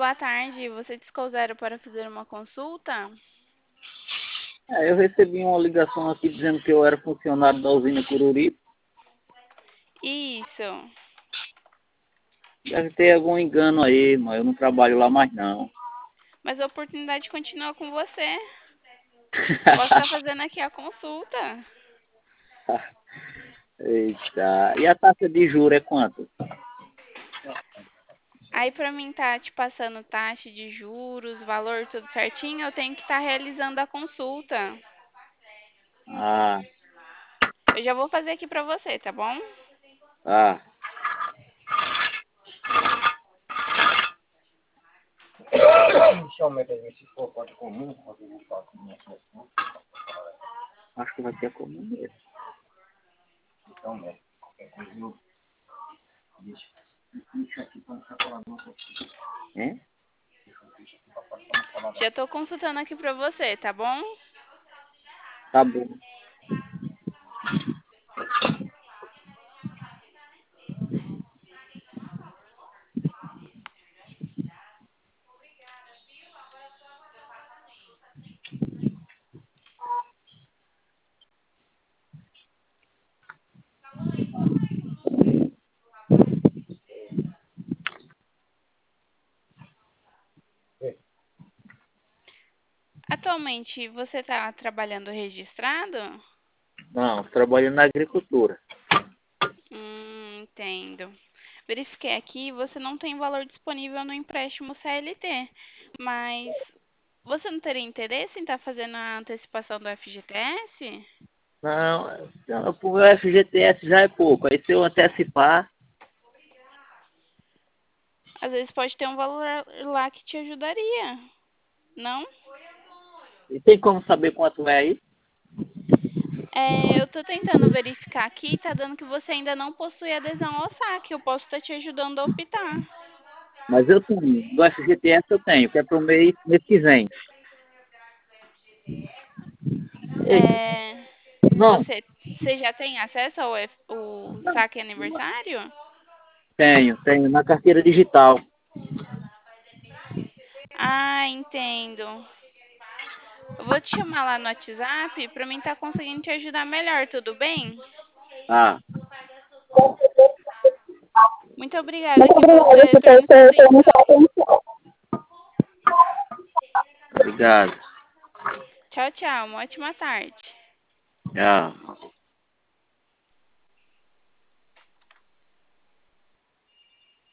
boa tarde. Você discou zero para fazer uma consulta? Eu recebi uma ligação aqui dizendo que eu era funcionário da usina Cururi. Isso. Deve ter algum engano aí, mas eu não trabalho lá mais não. Mas a oportunidade continua com você. Posso estar fazendo aqui a consulta. Eita. E a taxa de juros é quanto? Aí para mim tá te passando taxa de juros, valor tudo certinho, eu tenho que estar realizando a consulta. Ah, Eu já vou fazer aqui para você, tá bom? ah. Inicialmente, se for código comum, acho que vai ter comum mesmo. Então, né? Qualquer coisa eu deixo aqui para ficar falando um pouquinho. Hein? Já estou consultando aqui para você, tá bom? Tá bom. Atualmente você está trabalhando registrado? Não, trabalhando na agricultura. Entendo. Verifiquei aqui, você não tem valor disponível no empréstimo CLT, mas você não teria interesse em estar fazendo a antecipação do FGTS? Não, o FGTS já é pouco. Aí se eu antecipar, Às vezes pode ter um valor lá que te ajudaria, não? e tem como saber quanto é aí? Eu estou tentando verificar aqui, está dando que você ainda não possui adesão ao saque. Eu posso estar te ajudando a optar. Mas eu tenho. Do FGTS eu tenho, que é pro mês que vem. Eita, É, não, você já tem acesso ao o saque aniversário? tenho na carteira digital. Ah, entendo. Eu vou te chamar lá no WhatsApp para mim estar conseguindo te ajudar melhor, tudo bem? Ah, Muito obrigada aqui por me sua atenção. obrigado. Tchau, tchau. Uma ótima tarde. Tchau.